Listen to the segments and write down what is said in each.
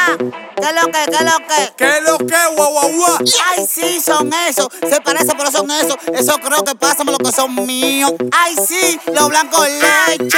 ¿Qué lo que? ¿Qué lo que? ¿Qué lo que, guau, guau, guau? Ay, sí, son esos. Se parece, pero son esos. Eso creo que pásame lo que son míos. Ay, sí, los blancos leche.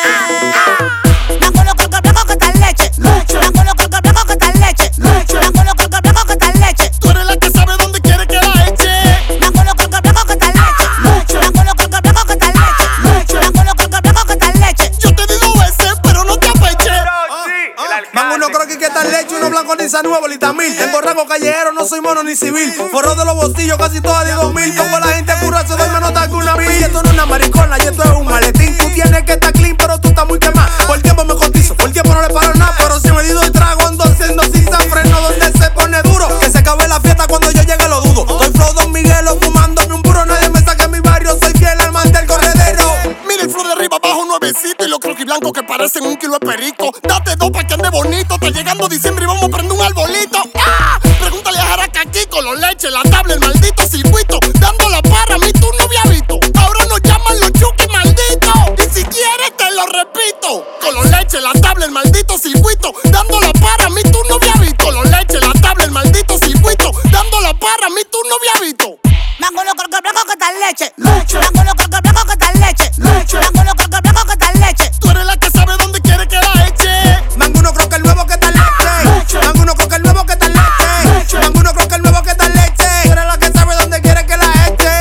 Blanco loco, blanco que está leche. Blanco loco, blanco que está leche. Blanco loco, blanco que está leche. Tú eres la que sabe dónde quiere que la eche. Blanco loco, blanco que está leche. Blanco loco, blanco que está leche. Blanco loco, blanco que está leche. Yo te digo veces, pero no te apeche. Mango uno creo que está leche, uno blanco ni San Nuevo, Litamil. Tengo rango callejero, no soy mono ni civil. Forro de los bolsillos, casi todas de 2000. Pongo a la gente a curarse, doy menos nota que una mil. Esto no es una maricona, y esto es un maletín. Tú tienes que estar clean, pero tú estás muy quemado. Por el tiempo me cotizo, por el tiempo no le paro nada. Pero si me di doy trago, ando haciendo sin freno donde se pone duro. Que se acabe la fiesta cuando yo llegue, lo dudo. Doy flow Don Miguelo, fumándome un puro. Nadie me saque en mi barrio, soy fiel al man del corredero. Mira el flow de arriba abajo, nuevecito. Y los croquis blancos que parecen un kilo de perico. Date dos pa' que ande bonito. Está llegando diciembre y vamos a prender un arbolito. ¡Ah! Pregúntale a Jaraca aquí con los leches, la tabla, el maldito circuito. Dando la parra, a mí tú no había visto. Ahora nos llaman los chuki malditos. Y si quieres te lo repito. Con los leches, la tabla, el maldito circuito. Dando la parra, a mí tú no había visto. Los leches, la tabla, el maldito circuito. Dando la parra, a mí tú no había visto. Mango loco, blanco que está leche. Mango loco, blanco que está leche. Mango loco, blanco que está leche. Tú eres la que sabe dónde quiere que la eche. Mango uno creo que el nuevo que está leche. Mango uno creo que el nuevo que está leche. Mango uno creo que el nuevo que está leche. Tú eres la que sabe dónde quiere que la eche.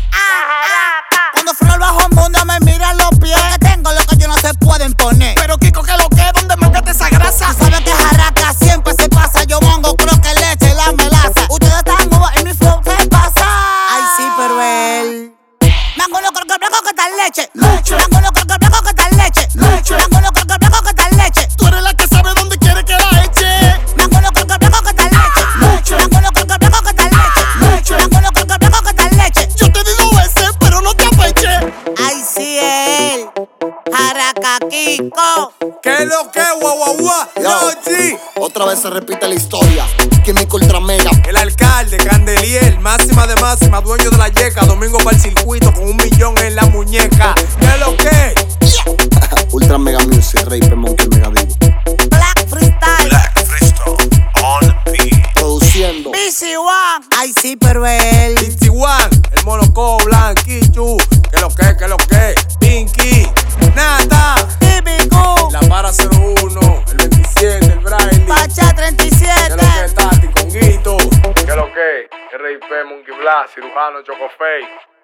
Cuando freno el bajo mundo me mira los pies. Que tengo lo que yo no se pueden poner. Pero Kiko, ¿qué lo que? ¿Dónde mangate esa grasa? Tú sabes que Jaraca siempre se pasa. Yo mango, creo que leche, la melaza. Ustedes están uvas en mi flow, ¿qué pasa? Ay, sí, pero él. Mango loco, blanco que está leche. Mango loco, blanco que está leche. Mango loco, blanco que está leche. Tú eres la que sabe dónde quiere que la eche. Mango loco, blanco que está leche. Mango loco, blanco que está leche. Mango loco, blanco que está leche. Yo te digo veces, pero no te apeche. Ay, sí, él. Jaraca Kiko. ¿Qué lo que, guau, guau, guau? Yo, sí. Otra vez se repite la historia. Químico Ultra Mega. El alcalde, Candeliel, máxima de máxima, dueño de la yeca. Domingo para el circuito con 1 millón en la muñeca. ¿Qué lo que? Ultra Mega Music, Rey Monkey Mega Vivo. Black Freestyle. Black Freestyle on beat. Produciendo. BC One. Ay, sí, pero él. 61, el monoco, Blanquichu. ¿Qué lo que, qué lo que? Pinky, Nata. Típico. La para 01, el 27, el Braille. Pacha ¿Qué 37. lo que, Tati, Conguito? ¿Qué lo que? RIP, Monkey Black, cirujano, Chocofey.